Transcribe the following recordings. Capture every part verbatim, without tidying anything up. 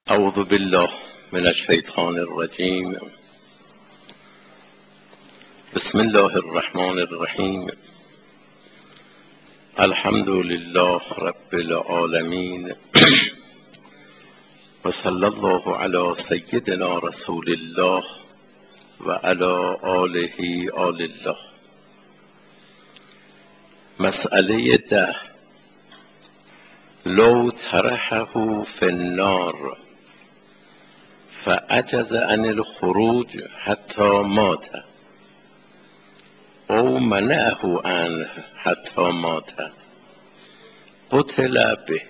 اعوذ بالله من الشیطان الرجیم. بسم الله الرحمن الرحیم. الحمد لله رب العالمین و صلی الله علی سیدنا رسول الله و علی آله آل الله. مسئله ده: لو طرحه فی النار فعجز عن الخروج حتی مات او منعه عنه حتی مات قتل به.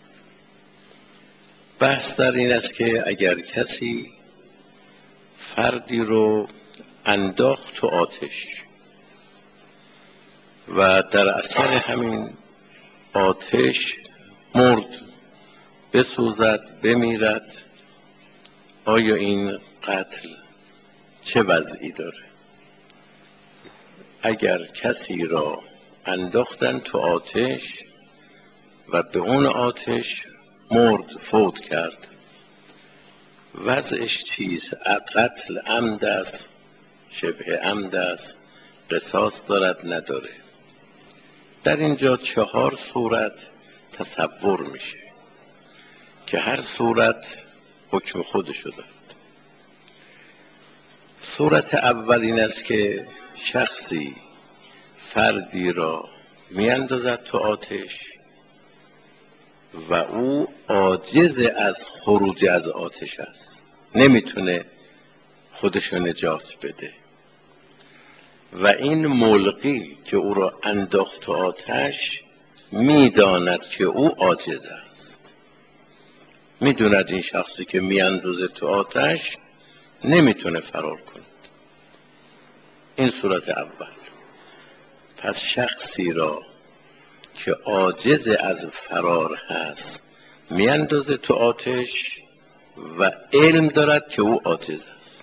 بحث در این است که اگر کسی فردی رو انداخت تو آتش و در اثر همین آتش مرد، بسوزد، بمیرد، آیا این قتل چه وضعی داره؟ اگر کسی را انداختن تو آتش و به اون آتش مرد، فوت کرد، وضعش چیست؟ قتل عمد است، شبه عمد است، قصاص دارد، نداره؟ در اینجا چهار صورت تصور میشه که هر صورت حکم خودشو دارد. صورت اول این است که شخصی فردی را میاندازد تو آتش و او عاجز از خروج از آتش است، نمیتونه خودشو نجات بده و این ملقی که او را انداخت تو آتش میداند که او عاجز است، میدوند این شخصی که میاندازه تو آتش نمیتونه فرار کند. این صورت اول. پس شخصی را که عاجز از فرار هست میاندازه تو آتش و علم دارد که او عاجز است.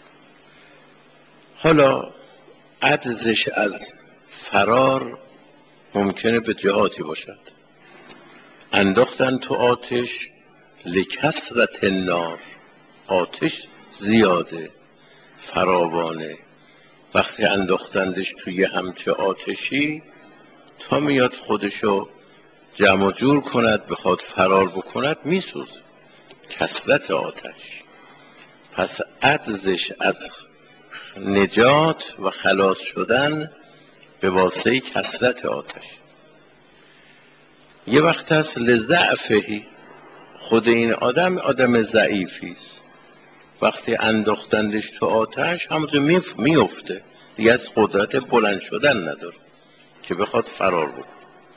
حالا عجزش از فرار ممکنه به جهاتی باشد. انداختن تو آتش لکثرت النار، آتش زیاده، فراوانه. وقتی انداختندش توی همچه آتشی تا میاد خودشو جمع جور کند بخواد فرار بکند میسوزه، کثرت آتش. پس عجزش از نجات و خلاص شدن به واسطه کثرت آتش. یه وقت هست لضعفهی، خود این آدم آدم ضعیفی است، وقتی انداختندش تو آتش همونجا میفته، دیگه از قدرت بلند شدن نداره که بخواد فرار بکنه.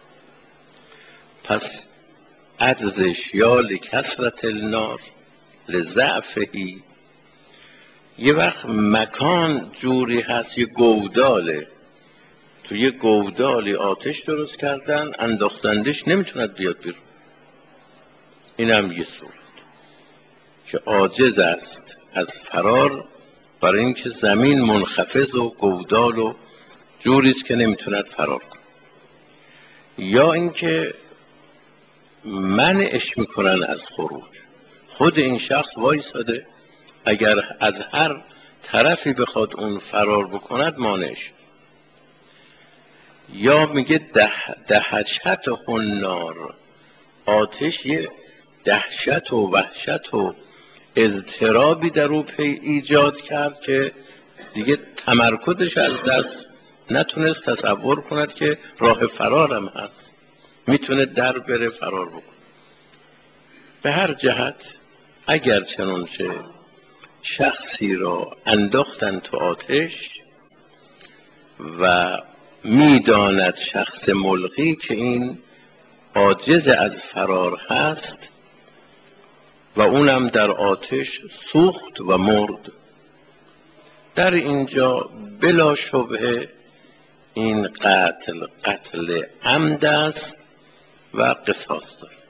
پس عجزش یا لکثرت النار لضعفهی. یه وقت مکان جوری هست، یه گوداله، تو یه گودالی آتش درست کردن، انداختندش نمیتوند بیاد بیرون. این هم یه صورت که عاجز است از فرار، برای اینکه زمین منخفض و گودال و جوریست که نمیتوند فرار کنه. یا اینکه منعش میکنن از خروج، خود این شخص وایساده، اگر از هر طرفی بخواد اون فرار بکند مانعش. یا میگه ده دهشت النار، آتش یه دهشت و وحشت و اضطرابی در او پی ایجاد کرد که دیگه تمرکزش از دست نتونست تصور کند که راه فرارم هست، میتونه در بره فرار بکنه. به هر جهت اگر چنانچه شخصی را انداختن تو آتش و میداند شخص ملقی که این عاجز از فرار هست و اونم در آتش سوخت و مرد، در اینجا بلا شبهه این قتل قتل عمد است و قصاص دارد.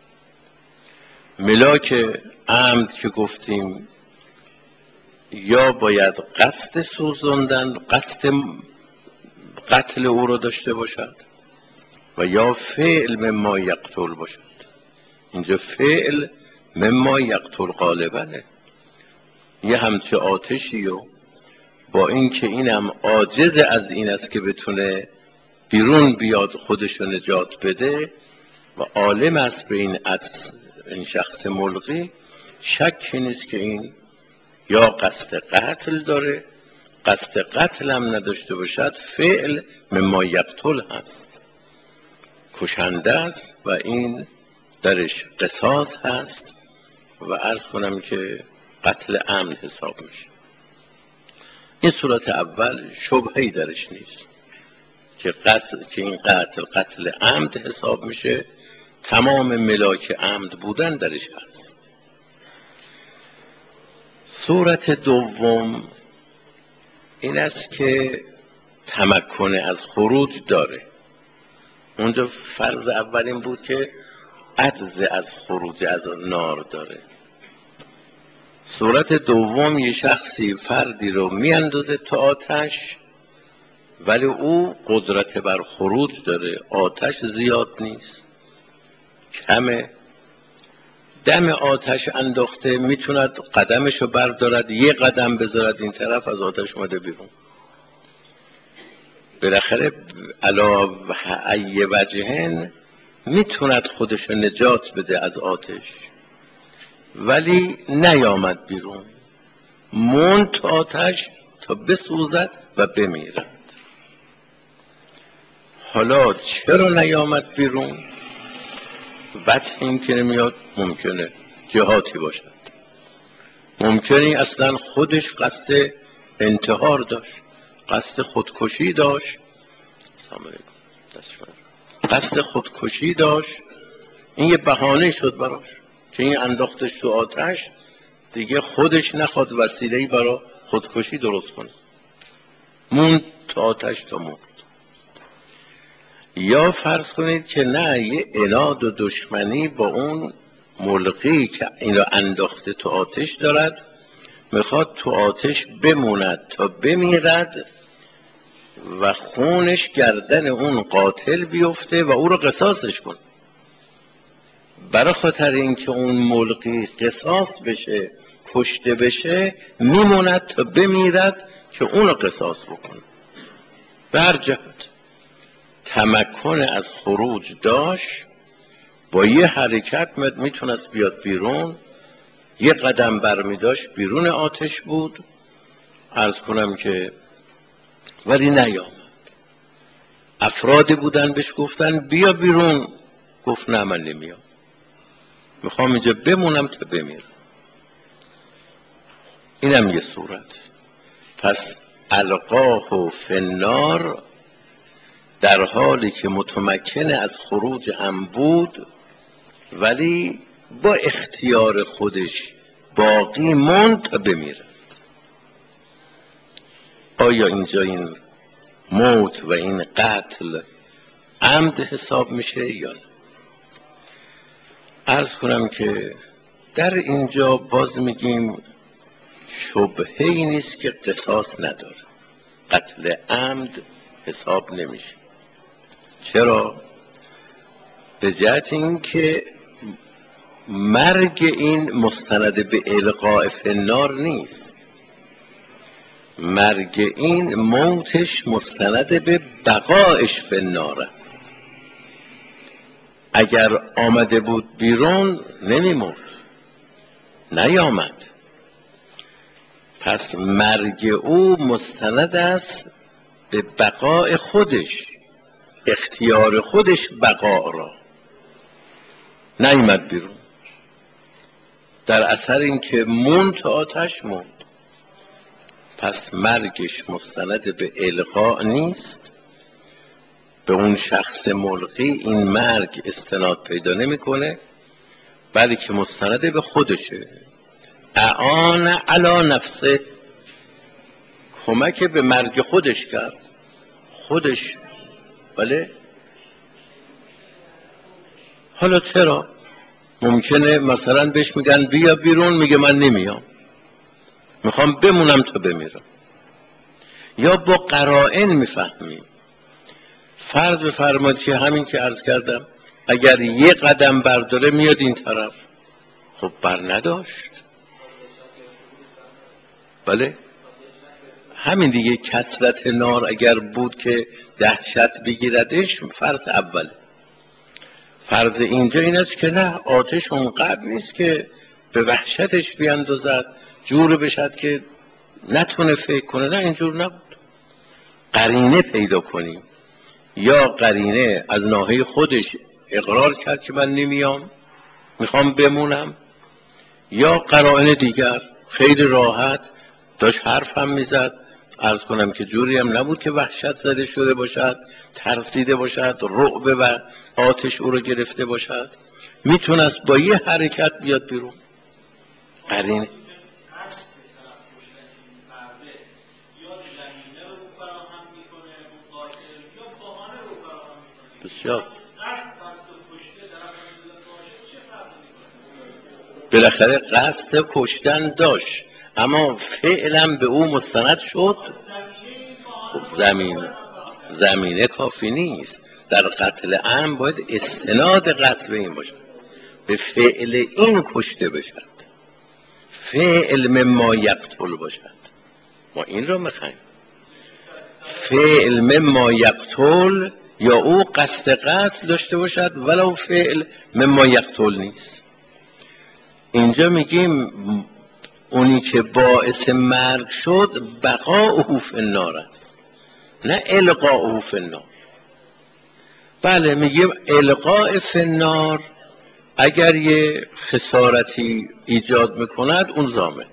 ملاک عمد که گفتیم یا باید قصد سوزاندن، قصد قتل او را داشته باشد و یا فعل مما یقتل باشد. اینجا فعل مما یقتل غالبنه. یه همچه آتشی و با اینکه اینم عاجز از این است که بتونه بیرون بیاد خودشو نجات بده و عالم است به این عدس این شخص ملقی، شکی نیست که این یا قصد قتل داره، قصد قتل هم نداشته باشد فعل مما یقتل هست، کشنده است و این درش قصاص هست و عرض کنم که قتل عمد حساب میشه. این صورت اول شبهه‌ای درش نیست که قتل که این قتل قتل عمد حساب میشه، تمام ملاک عمد بودن درش هست. صورت دوم این است که تمکن از خروج داره. اونجا فرض اول این بود که عجز از خروج از نار داره. صورت دوم یه شخصی فردی رو میاندازه تو آتش ولی او قدرت بر خروج داره، آتش زیاد نیست، کمه، دم آتش انداخته میتوند قدمشو بردارد یه قدم بذارد این طرف، از آتش اومده بیرون. بالاخره علا ای وجهن میتوند خودشو نجات بده از آتش ولی نیامد بیرون، موند تو آتش تا بسوزد و بمیرد. حالا چرا نیامد بیرون؟ وجه این که نمیاد ممکنه جهاتی باشد، ممکنه اصلا خودش قصد انتحار داشت، قصد خودکشی داشت، قصد خودکشی داشت، این یه بهانه شد براش که این انداختش تو آتش دیگه خودش نخواد وسیله‌ای برای خودکشی درست کنه، موند تو آتش تا موند. یا فرض کنید که نه، یه عناد و دشمنی با اون ملقی که اینو انداخته تو آتش دارد، میخواد تو آتش بموند تا بمیرد و خونش گردن اون قاتل بیفته و او رو قصاصش کنه. برای خاطر اینکه اون ملقی قصاص بشه، کشته بشه، میموند تا بمیرد که اون رو قصاص بکنه. به هر جهت تمکن از خروج داشت، با یه حرکت میتونست بیاد بیرون، یه قدم برمی داشت بیرون آتش بود، عرض کنم که ولی نیامد. افرادی بودن بهش گفتن بیا بیرون، گفت نه من نمیام، میخوام اینجا بمونم تا بمیرم. اینم یه صورت. پس القاه فی النار در حالی که متمکن از خروج هم بود ولی با اختیار خودش باقی موند تا بمیرد. آیا اینجا این موت و این قتل عمد حساب میشه یا نه؟ عرض کنم که در اینجا باز میگیم شبهه‌ای نیست که قصاص نداره، قتل عمد حساب نمیشه. چرا؟ به جهت این که مرگ این مستند به القاء فی النار نیست، مرگ این موتش مستند به بقایش فی النار است. اگر آمده بود بیرون نمیمرد، نیامد، پس مرگ او مستند است به بقای خودش، اختیار خودش بقا را، نیامد بیرون، در اثر اینکه موند تا آتش موند. پس مرگش مستند به القاء نیست، به اون شخص ملقی این مرگ استناد پیدا نمیکنه، بلکه مستند به خودشه. اعان علی نفسه، کمک به مرگ خودش کرد، خودش. بله. حالا چرا؟ ممکنه مثلا بهش میگن بیا بیرون، میگه من نمیام، میخوام بمونم تا بمیرم. یا با قرائن میفهمیم. فرض بفرمایید که همین که عرض کردم اگر یه قدم برداره میاد این طرف، خب بر نداشت. بله همین دیگه، کثرت نار اگر بود که دهشت بگیردش فرض اوله. فرض اینجا این است که نه، آتش اونقدر نیست که به وحشتش بیندازد جور بشد که نتونه فکر کنه، نه اینجور نبود. قرینه پیدا کنیم، یا قرینه از ناحیه خودش اقرار کرد که من نمیام میخوام بمونم، یا قرائن دیگر خیلی راحت داشت حرف هم میزد. عرض کنم که جوری هم نبود که وحشت زده شده باشد، ترسیده باشد، رعب و آتش او رو گرفته باشد، میتونست با یه حرکت بیاد بیرون. قرینه بسیار بالاخره قصد کشتن داشت، اما فعلا به او مستند شد. خب زمین زمینه کافی نیست، در قتل عام باید استناد قتل به این باشد، به فعل این کشته بشد، فعل مما یقتل باشد. ما این رو میخوایم، فعل مما یقتل، یا او قصد قتل داشته باشد ولو فعل مما یقتل نیست. اینجا میگیم اونی که باعث مرگ شد بقاؤه فی النار است، نه القاؤه فی النار. بله میگیم القاء فی النار اگر یه خسارتی ایجاد میکند اون ضامن،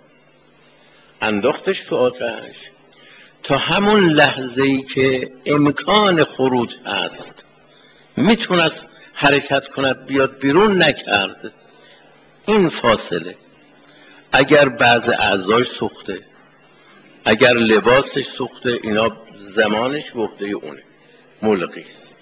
انداختش تو آتش تا همون لحظه ای که امکان خروج هست میتونست حرکت کند بیاد بیرون، نکرد. این فاصله، اگر بعض اعضاش سوخته، اگر لباسش سوخته، اینا زمانش به عهده اونه، ملغی است.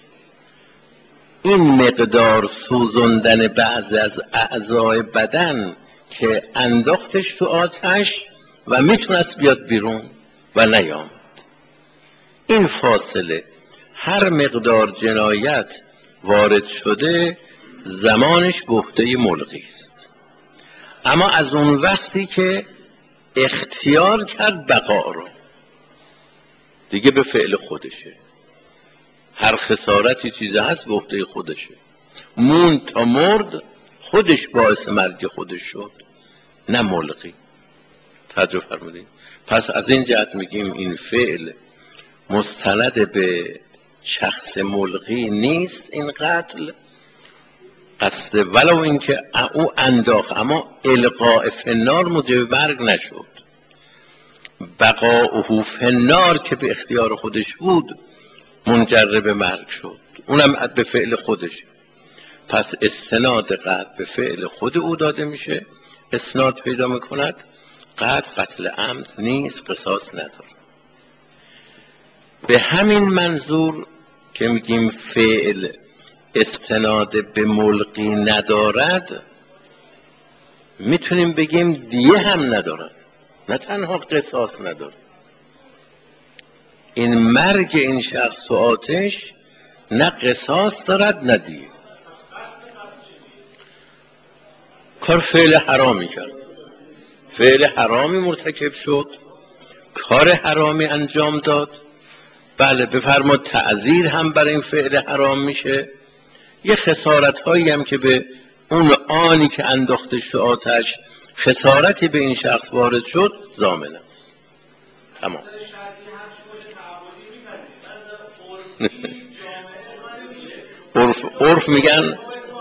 این مقدار سوزندن بعض از اعضای بدن که انداختش تو آتش و میتونست بیاد بیرون و نیامد، این فاصله هر مقدار جنایت وارد شده زمانش به عهده ملغی است. اما از اون وقتی که اختیار کرد بقا رو، دیگه به فعل خودشه، هر خسارتی چیزی هست به عهده خودشه، مون تا مرد خودش باعث مرگ خودش شد، نه ملغی. توجه فرمودید؟ پس از این جهت میگیم این فعل مستند به شخص ملغی نیست، این قتل قصد ولو اینکه او انداخت، اما القاء فی النار موجب مرگ نشد. بقاؤه فی النار که به اختیار خودش بود منجر به مرگ شد، اونم به فعل خودش. پس استناد قتل به فعل خود او داده میشه، اسناد پیدا میکند. قتل قتل عمد نیست، قصاص نداره. به همین منظور که میگیم فعل استناد به ملغی ندارد، میتونیم بگیم دیه هم ندارد، نه تنها قصاص ندارد. این مرگ این شخص تو آتش نه قصاص دارد نه دیه. کار فعل حرامی کرد، فعل حرامی مرتکب شد، کار حرامی انجام داد. بله بفرما تعذیر هم برای این فعل حرام میشه، یه خسارت هایی هم که به اون آنی که انداختش تو آتش خسارتی به این شخص وارد شد ضامن است. تمام. عرف عرف میگن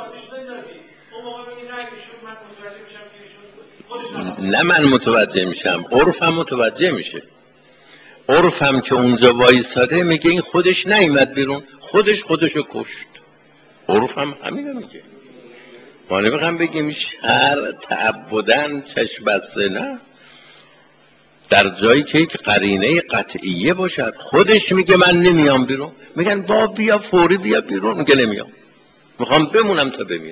نه من متوجه میشم، عرف هم متوجه میشه. عرف هم که اونجا وایساده میگه این خودش نیامد بیرون، خودش خودشو کشت. عرف هم همینو میگه. ما نمیخوام بگیم شر تعبدن چشم بسته، نه، در جایی که یک قرینه قطعیه باشد خودش میگه من نمیام بیرون، میگن با بیا فوری بیا بیرون، میگه نمیام، میخوام بمونم تا بمیرم.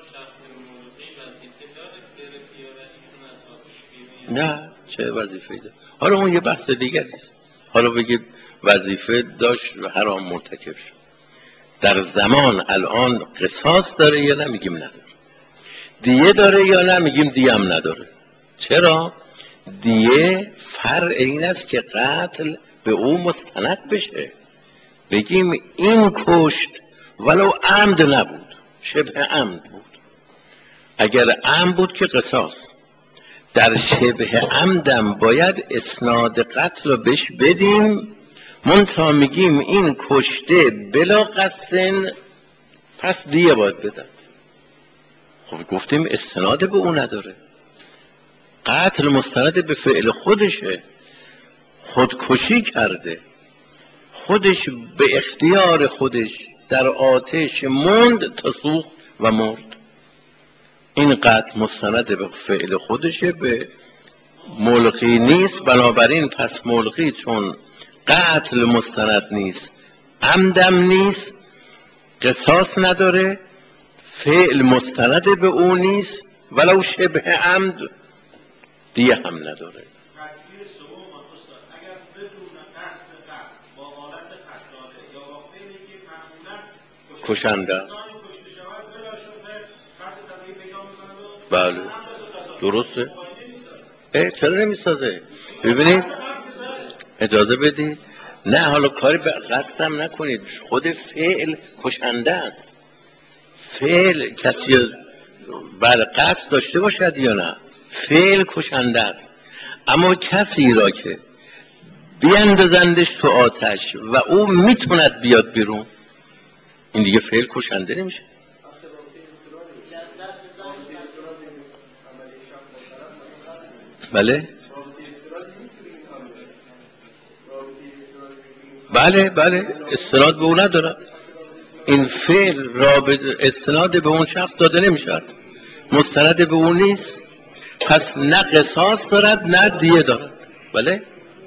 نه چه وظیفه‌ای داره؟ حالا اون یه بحث دیگری است. حالا بگید وظیفه داشت و حرام مرتکب شد، در زمان الان قصاص داره یا نمیگیم نداره. دیه داره یا نه؟ میگیم دیه هم نداره. چرا؟ دیه فرع این است که قتل به او مستند بشه، بگیم این کشت ولو عمد نبود، شبه عمد بود. اگر عمد بود که قصاص. در شبه عمدم باید اسناد قتل رو بهش بدیم، منتها میگیم این کشته بلا قصدن، پس دیه باید بدن. خب گفتیم استناد به اون نداره، قتل مستند به فعل خودشه، خودکشی کرده، خودش به اختیار خودش در آتش موند تا سوخت و مرد. این قتل مستند به فعل خودشه، به ملقی نیست. بنابراین پس ملقی چون قتل مستند نیست، عمدم نیست، قصاص نداره، فعل مستند به اون نیست، ولو شبه عمد، دیه هم نداره. کشنده است. بله درسته. اه چرا نمیسازه؟ ببینید اجازه بدید، نه حالا کاری به قصدم نکنید، خود فعل کشنده است. فعل کسی بر قصد داشته باشد یا نه، فعل کشنده است. اما کسی را که بیندازندش تو آتش و او میتوند بیاد بیرون، این دیگه فعل کشنده نمیشه. بله بله بله استناد به اون نداره. این فعل رابط استناد به اون شخص داده نمیشه، مستند به اون نیست، پس نه قصاص دارد نه دیه دارد. بله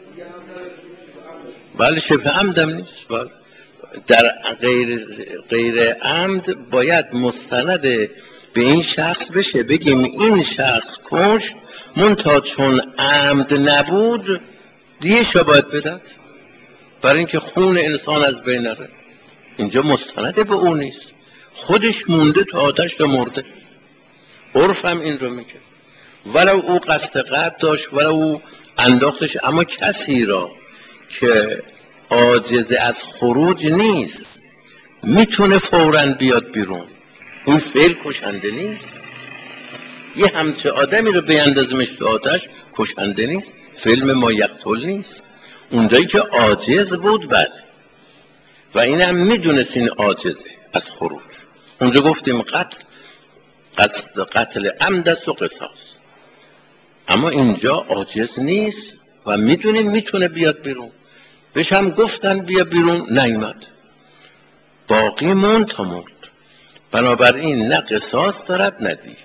بله شبه عمدم نیست. بله در غیر غیر عمد باید مستند به این شخص بشه، بگیم این شخص کشت منتها چون عمد نبود دیه شو باید بدد، برای اینکه خون انسان از بین نره. اینجا مستند به اون نیست، خودش مونده تا آتش رو مرده. عرف هم این رو میگه، ولو او قصد قتل داشت ولو او انداختش، اما کسی را که عاجز از خروج نیست میتونه فوراً بیاد بیرون، این فعل کشنده نیست. یه همچه آدمی رو بیندازیمش تو آتش کشنده نیست، فیلم ما یقتل نیست. اونجایی که عاجز بود بله، و اینم میدونست این عاجزه از خروج، اونجا گفتیم قتل قتل, قتل عمد است و قصاص. اما اینجا عاجز نیست و میدونیم میتونه بیاد بیرون، بهش هم گفتن بیا بیرون نیامد، باقی موند تا مرد. بنابراین نه قصاص دارد نه دیه.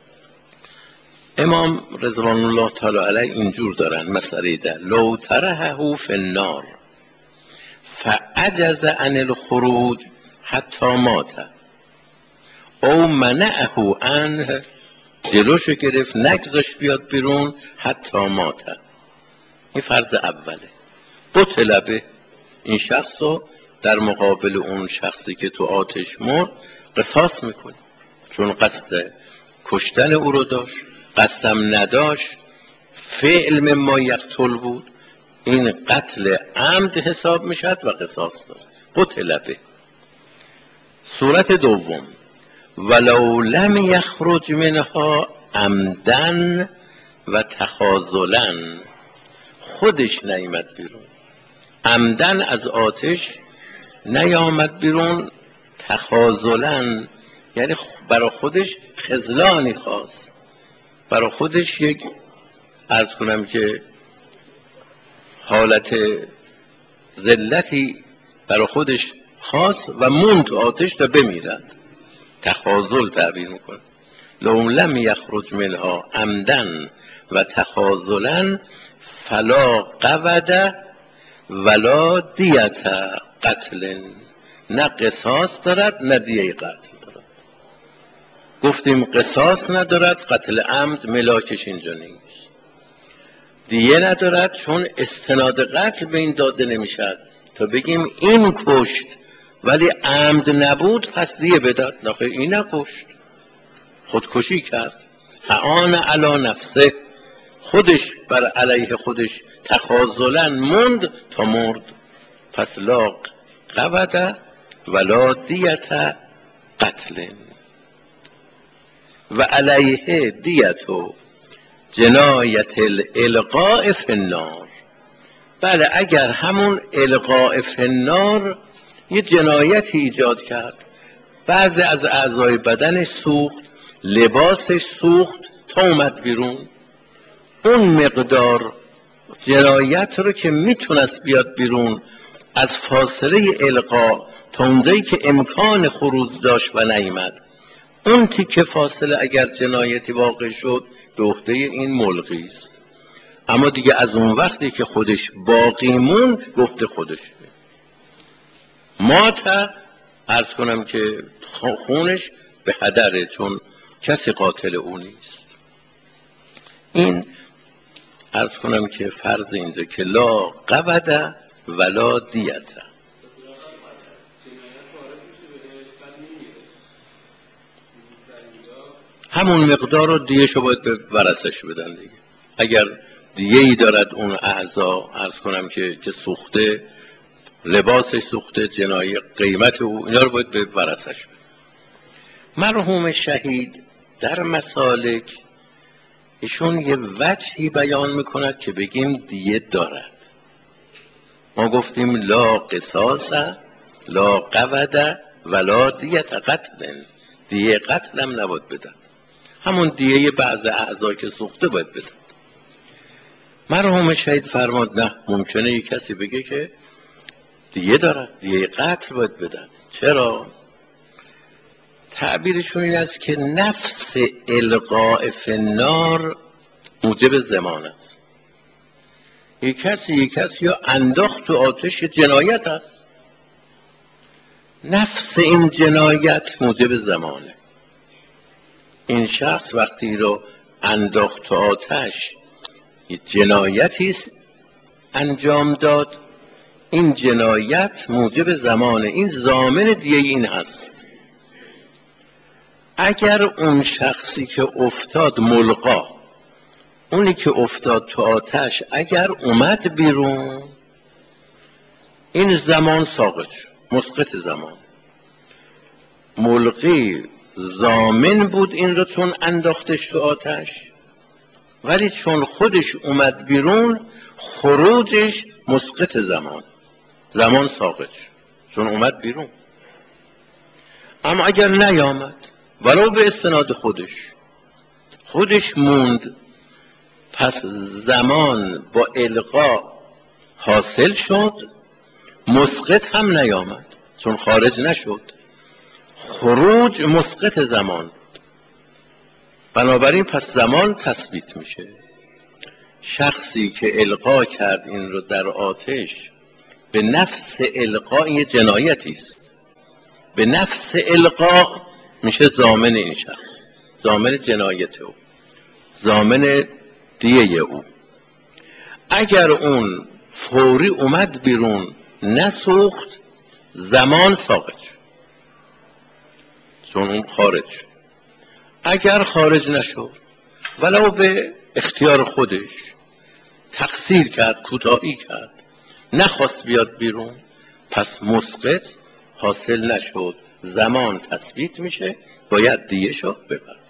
امام رضوان الله تعالی علیه اینجور دارن مسئله ده، لو ترهه فی النار فعجز عن الخروج حتی مات او منعه عنه، جلوشو گرفت نگذاشت بیاد بیرون حتی مات. این فرض اوله. بطل به، این شخص رو در مقابل اون شخصی که تو آتش مرد قصاص میکنی، چون قصد کشتن او رو داشت، قصدم نداشت، فعل مما یقتل بود، این قتل عمد حساب میشد و قصاص داشت. قتل به. صورت دوم، ولو لم یخرج منها عمدن و تخاذلن، خودش نیامد بیرون، عمدن از آتش نیامد بیرون، تخاذلن یعنی برای خودش خذلانی خواست، برای خودش یک عرض کنم که حالت ذلتی برای خودش خواست و موند آتش تا بمیرد، تخاذل تعبیر میکنه. لو لم یخرج منها عمدن و تخاذلا فلا قود ولا دیت قتل، نه قصاص دارد نه دیه قتل دارد. گفتیم قصاص ندارد، قتل عمد ملاکش اینجا نیست، دیه ندارد چون استناد قتل به این داده نمیشد تا بگیم این کشت ولی عمد نبود پس دیه بداد، نخیر این نکشت، خودکشی کرد، اعان علی نفسه، خودش بر علیه خودش تخاذلا مند تا مرد. پس لا قود ولا دیت قتل و علیه دیت و جنایت الالقاء فی النار. بله اگر همون القاء فی النار یه جنایتی ایجاد کرد، بعضی از اعضای بدنش سوخت، لباسش سوخت تا اومد بیرون، اون مقدار جنایت رو که میتونست بیاد بیرون از فاصله القا تا اونجایی که امکان خروج داشت و نیامد، اون تیکه فاصله اگر جنایتی واقع شد به عهده این ملقی است. اما دیگه از اون وقتی که خودش باقی مون به عهده خودش مات، عرض کنم که خونش به هدره، چون کسی قاتل او نیست. این عرض کنم که فرض اینجا که لا قود ولا دیت، همون مقدار رو دیهشو باید به ورثش بدن دیگه. اگر دیه ای دارد اون اعضا، عرض کنم که که سوخته، لباسش سوخته، جنایی قیمت او، اینا رو باید به ورثش بدن. مرحوم شهید در مسالک ایشون یه وجهی بیان میکند که بگیم دیه دارد. ما گفتیم لا قصاص لا قود ولا دیت قتل، دیه قتل هم نباید بدن، همون دیه بعض اعضا که سوخته باید بدن. مرحوم شهید فرمود نه، ممکنه یک کسی بگه که دیه دارد، دیه قتل باید بدن. چرا؟ تعبیرشون این است که نفس القاء فی النار موجب زمان است. یک کسی یک کسی یا انداخت تو آتش جنایت است، نفس این جنایت موجب زمانه. این شخص وقتی رو انداخت تو آتش یه جنایتی انجام داد، این جنایت موجب زمانه، این ضامن دیگه این هست. اگر اون شخصی که افتاد ملقا، اونی که افتاد تو آتش اگر اومد بیرون، این زمان ساقط شد، مسقط زمان. ملقی ضامن بود این رو چون انداختش تو آتش، ولی چون خودش اومد بیرون خروجش مسقط زمان، زمان ساقط شد چون اومد بیرون. اما اگر نیامد ولو به استناد خودش خودش موند، پس زمان با القا حاصل شد، مسقط هم نیامد چون خارج نشد، خروج مسقط زمان. بنابراین پس زمان تثبیت میشه. شخصی که القا کرد این رو در آتش، به نفس القا، این یه جنایتی است، به نفس القا میشه ضامن این شخص، ضامن جنایت او، ضامن دیه او. اگر اون فوری اومد بیرون نسوخت، زمان ساقط شد چون اون خارج شد. اگر خارج نشد ولو به اختیار خودش تقصیر کرد، کوتاهی کرد، نخواست بیاد بیرون، پس مسقط حاصل نشد، زمان تثبیت میشه، باید دیه شد بپرد.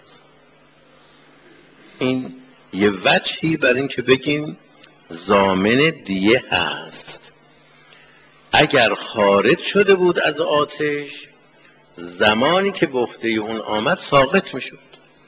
این یه وجهی بر این که بگیم ضامن دیه هست. اگر خارج شده بود از آتش، زمانی که به عهده اون آمد ساقط میشد.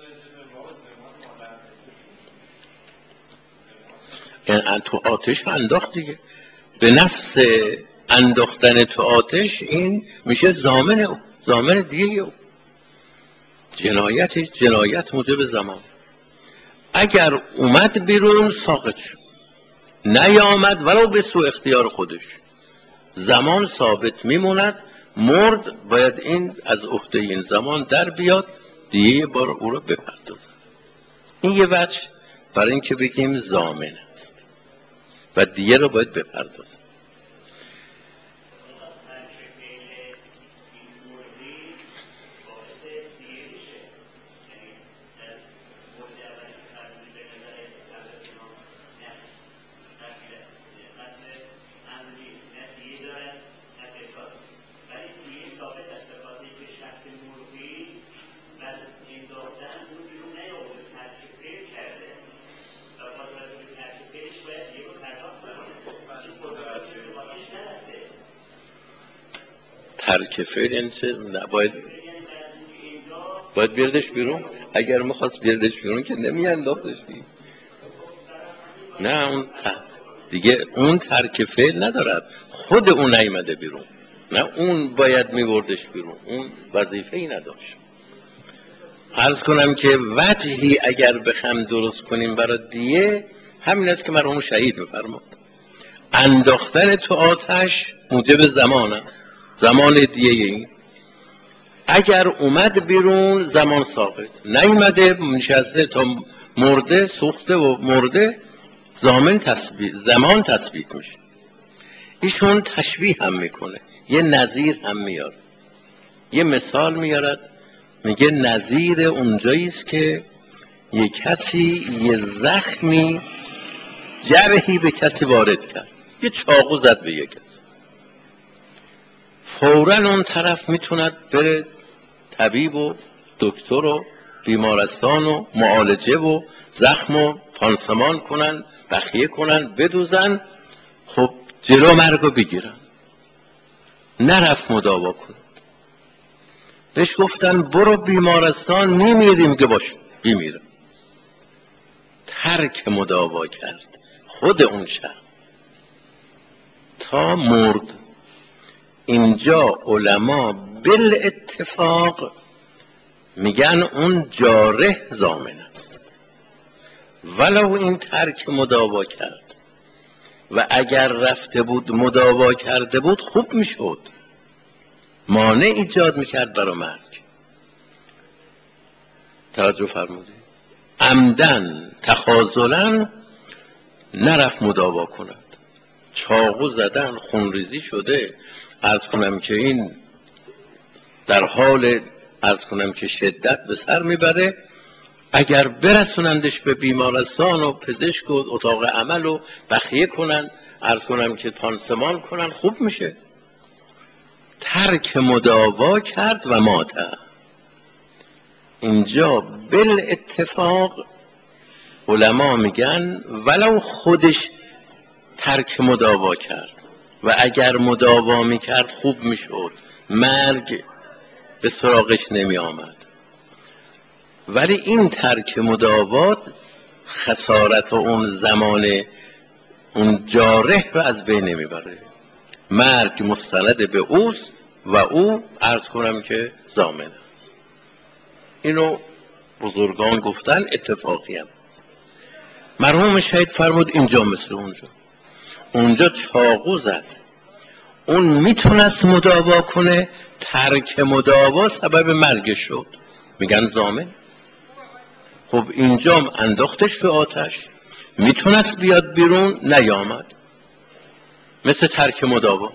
یعنی تو آتش انداخت دیگه، به نفس انداختن تو آتش این میشه ضامن او، ضامن دیگه او. جنایت جنایت موجب زمان. اگر اومد بیرون ساقط شد، نیامد ولو به سوء اختیار خودش، زمان ثابت میموند. مرد باید این از عهده این زمان در بیاد، دیگه بار او رو بپردازد. این یه وجه برای این که بگیم ضامن است و دیگه رو باید بپردازد. ترک فعل یعنی چه؟ باید باید بیردش بیرون. اگر میخواست بیردش بیرون که نمیانداختش دیگه. نه اون دیگه اون ترک فعل ندارد، خود اون نیامده بیرون، نه اون باید میبردش بیرون، اون وظیفه ای نداشت. عرض کنم که وجهی اگر بخم درست کنیم برای دیه همین است که مرحوم شهید میفرماد انداختن تو آتش موجب زمان است. زمان دیه این اگر اومد بیرون زمان ثابت، نیومده نشسته تا مرده سوخته و مرده، زمان تثبیت زمان تثبیت میشه. ایشون تشبیه هم میکنه، یه نظیر هم میاره، یه مثال میارد، میگه نظیر اونجایی است که یه کسی یه زخمی جرحی به کسی وارد کرد، یه چاقو زد به یه کسی، فوراً اون طرف میتوند بره طبیب و دکتر و بیمارستان و معالجه و زخم و پانسمان کنن، بخیه کنن، بدوزن، خب جلو مرگو بگیرن. نرفت مداوا کن، بهش گفتن برو بیمارستان میمیریم که باش بیمیرم. ترک مداوا کرد خود اون شخص تا مرد. اینجا علما بالاتفاق میگن اون جارح ضامن است، ولو این ترک مداوا کرد و اگر رفته بود مداوا کرده بود خوب میشد، مانع ایجاد میکرد برای مرگ. توجه فرمودید؟ عمدن تخاذلاً نرفت مداوا کند، چاقو زدن، خونریزی شده، عرض کنم که این در حال عرض کنم که شدت به سر میبره، اگر برسونندش به بیمارستان و پزشک و اتاق عمل و بخیه کنن، عرض کنم که پانسمان کنن، خوب میشه. ترک مداوا کرد و ماته. اینجا بالاتفاق علما میگن ولو خودش ترک مداوا کرد و اگر مداوا میکرد خوب میشد، مرگ به سراغش نمی آمد، ولی این ترک مداوات خسارت اون زمان اون جارح رو از بین نمیبره، مرگ مستند به اوست و او عرض کنم که ضامن است. اینو بزرگان گفتن، اتفاقی هم مرحوم شهید فرمود اینجا مثل اونجا، اونجا چاقو زد، اون میتونست مداوا کنه، ترک مداوا سبب مرگ شد، میگن ضامن. خب اینجا انداختش به آتش، میتونست بیاد بیرون، نیامد، مثل ترک مداوا.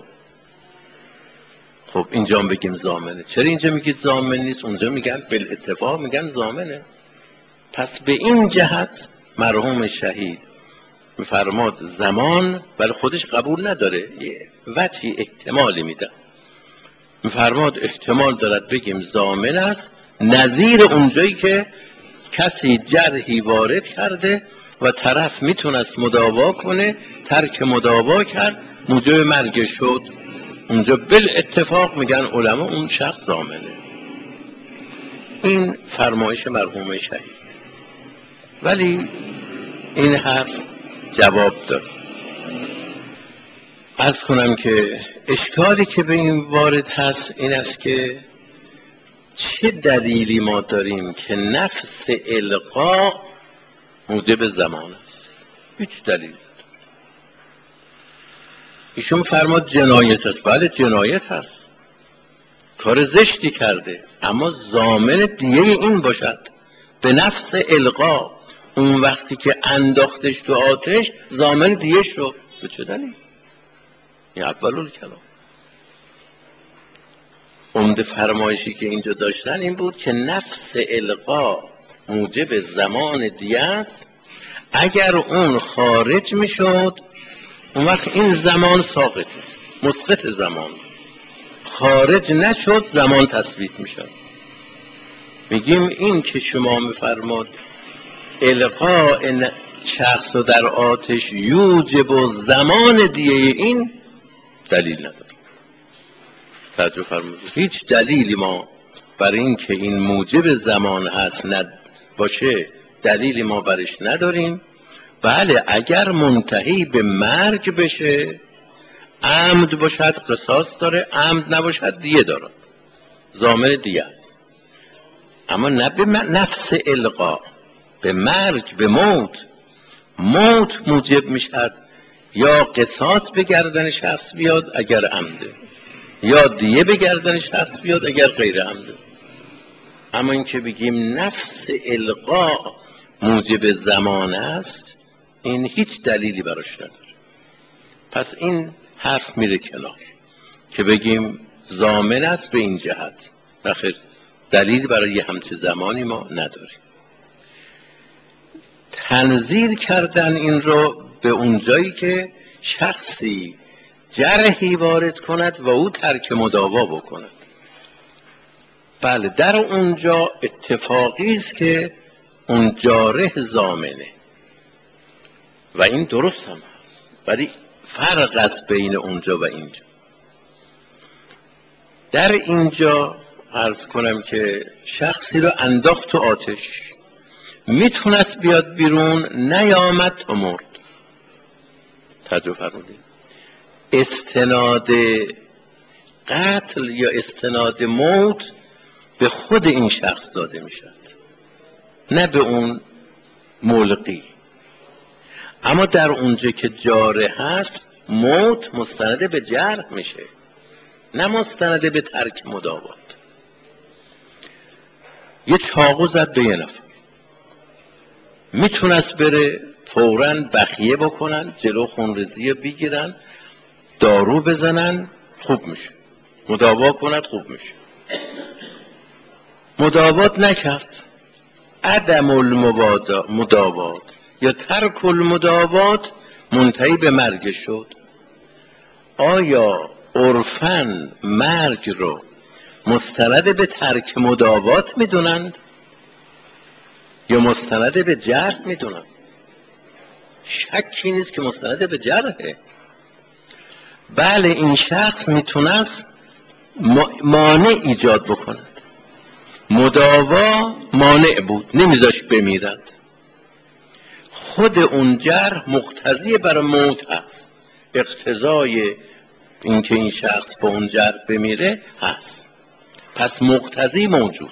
خب اینجا بگیم ضامنه. چرا اینجا میگید ضامن نیست، اونجا میگن بالاتفاق میگن ضامنه؟ پس به این جهت مرحوم شهید میفرماد زمان، ولی خودش قبول نداره، یه وجهی احتمالی میده، میفرماد احتمال دارد بگیم ضامن است، نظیر اونجایی که کسی جرحی وارد کرده و طرف میتونست مداوا کنه، ترک مداوا کرد، موجب مرگ شد، اونجا بالاتفاق میگن علما اون شخص ضامنه. این فرمایش مرحوم شهید. ولی این حرف جواب داد. عرض کنم که اشکالی که به این وارد هست این است که چه دلیلی ما داریم که نفس القا موجب زمان است؟ هیچ دلیل. ایشون فرماد جنایت است. بله جنایت هست، کار زشتی کرده، اما ضامن دیه این باشد به نفس القا. اون وقتی که انداختش تو آتش ضامن دیه شد. به چه دلیل؟ این اولول کلام. عمده فرمایشی که اینجا داشتن این بود که نفس القا موجب زمان دیه است، اگر اون خارج میشد اون وقت این زمان ساقط میشد، مسقط زمان. خارج نشد زمان تثبیت میشد. میگیم این که شما میفرماد القاء شخص و در آتش یوجب و زمان دیه، این دلیل نداره. توجه فرمودید. هیچ دلیلی ما برای این که این موجب زمان هست ند باشه دلیلی ما برش نداریم. بله اگر منتهی به مرگ بشه، عمد باشد قصاص داره، عمد نباشد دیه داره، ضامن دیه است. اما نه به نفس القا، به مرگ، به موت. موت موجب میشد یا قصاص به گردن شخص بیاد اگر عمده، یا دیه به گردن شخص بیاد اگر غیر عمده. اما این که بگیم نفس القا موجب زمان است، این هیچ دلیلی براش نداره. پس این حرف میره کنار که بگیم ضامن است به این جهت. نخیر، دلیل برای همچه زمانی ما نداریم. تنزیل کردن این رو به اونجایی که شخصی جرحی وارد کند و او ترک مداوا بکند. بله در اونجا اتفاقی است که اون جارح ضامنه و این درست هم هست، ولی فرق است بین اونجا و اینجا. در اینجا عرض کنم که شخصی رو انداخت تو آتش، میتونست بیاد بیرون، نیامد تا مرد. توجه فرمودید. استناد قتل یا استناد موت به خود این شخص داده میشد، نه به اون ملقی. اما در اونجا که جارح هست، موت مستند به جرح میشه، نه مستند به ترک مداوات. یه چاقو زد به یه نفر، میتونست بره فوراً بخیه بکنن، جلو خونریزی بگیرن، دارو بزنن، خوب میشه، مداوا کند، خوب میشه. مداوات نکرد. عدم المداوات یا ترک المداوات منتهی به مرگ شد. آیا عرفاً مرگ رو مستند به ترک مداوات میدونند یا مستند به جرح میدونند؟ شکی نیست که مستند به جرحه. بله این شخص میتونست مانع ایجاد بکند. مداوا مانع بود، نمیذاش بمیرد. خود اون جرح مقتضی برای موت هست، اقتضای اینکه این شخص با اون جرح بمیره هست. پس مقتضی موجود.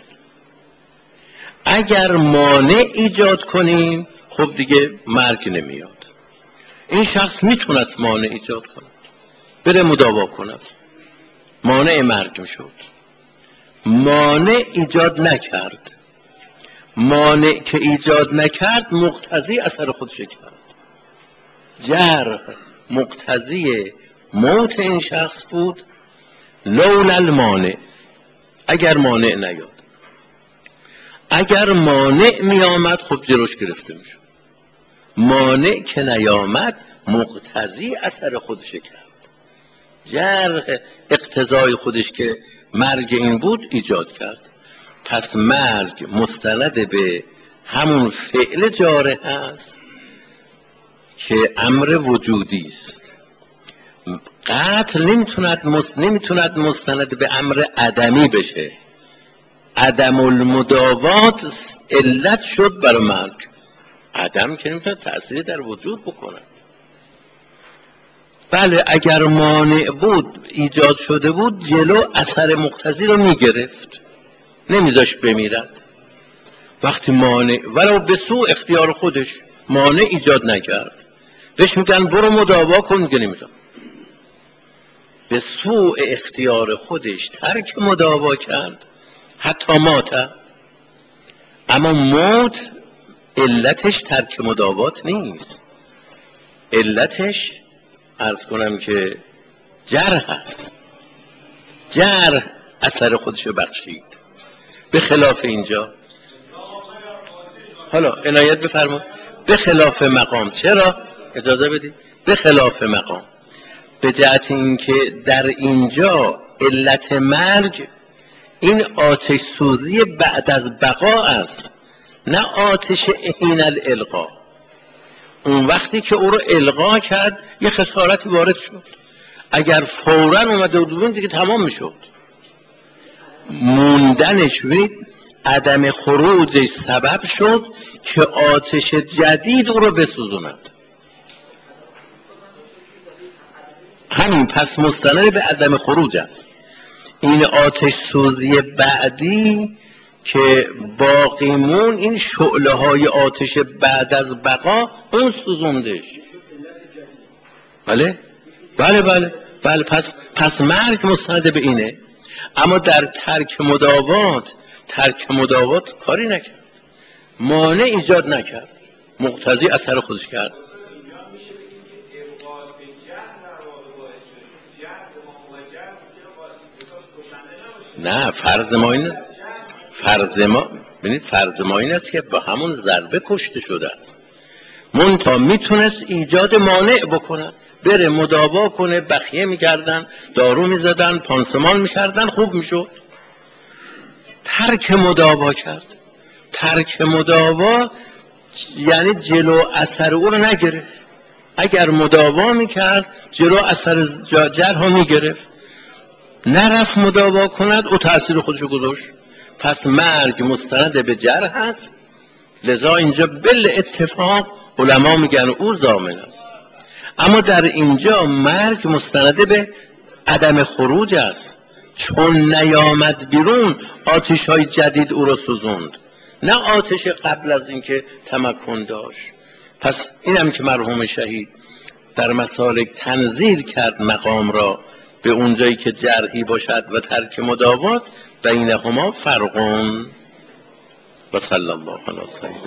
اگر مانع ایجاد کنیم خب دیگه مرگ نمیاد. این شخص میتونست مانع ایجاد کنه، بره مداوا کند، مانع مرگ میشد. مانع ایجاد نکرد. مانع که ایجاد نکرد مقتضی اثر خودش کرد. جرح مقتضی موت این شخص بود، لولا المانع، اگر مانع نیاد. اگر مانع می آمد خب جلوش گرفته می شد. مانع که نیامد مقتضی اثر خودش کرد. جرح اقتضای خودش که مرگ این بود ایجاد کرد. پس مرگ مستند به همون فعل جارح هست که امر وجودی است. قتل نمیتوند مست... نمیتوند مستند به امر عدمی بشه. عدم المداوات علت شد برای مرگ. عدم که نمیتونه تأثیری در وجود بکنه. بله اگر مانع بود ایجاد شده بود، جلو اثر مقتضی رو میگرفت، نمیذاش بمیرد. وقتی مانع ولو به سوء اختیار خودش مانع ایجاد نکرد، بهش میگن برو مداوا کن، میگه نمیرم. به سوء اختیار خودش ترک مداوا کرد حتی مات. اما موت علتش ترک مداوات نیست، علتش عرض کنم که جرح هست. جرح اثر خودشو بخشید. به خلاف اینجا حالا عنایت بفرمایید، به خلاف مقام. چرا؟ اجازه بدید. به خلاف مقام به جهت اینکه در اینجا علت مرگ این آتش سوزی بعد از بقا است، نه آتش حین الالقا. اون وقتی که او رو القا کرد یه خسارتی وارد شد. اگر فوراً اومده بود دیگه تمام میشد. موندنش و عدم خروجش سبب شد که آتش جدید او رو بسوزوند. همین پس مستند به عدم خروج است. این آتش سوزی بعدی که باقیمون، این شعله های آتش بعد از بقا اون سوزوندش. بله بله بله بله پس پس مرگ مستند به اینه. اما در ترک مداوات، ترک مداوات کاری نکرد، مانع ایجاد نکرد، مقتضی اثر خودش کرد. نه فرض ما این است، فرض ما ببینید فرض ما این است که با همون ضربه کشته شده است، منتها میتونست ایجاد مانع بکنه، بره مداوا کنه، بخیه میکردن، دارو میزدن، پانسمان میکردن، خوب میشد. ترک مداوا کرد. ترک مداوا یعنی جلو اثر او رو نگرفت. اگر مداوا میکرد جلو اثر جرح رو میگرفت، نرفت مداوا کند او تأثیر خودشو گذاشت. پس مرگ مستند به جرح است، لذا اینجا بل اتفاق علما میگن او ضامن است. اما در اینجا مرگ مستند به عدم خروج است، چون نیامد بیرون آتش های جدید او را سوزوند، نه آتش قبل از اینکه تمکن داشت. پس اینم که مرحوم شهید در مسالک تنزیل کرد مقام را به اونجایی که جرحی باشد و ترک مداوات، بینهما فرقون. و صلی الله علیه و سلم.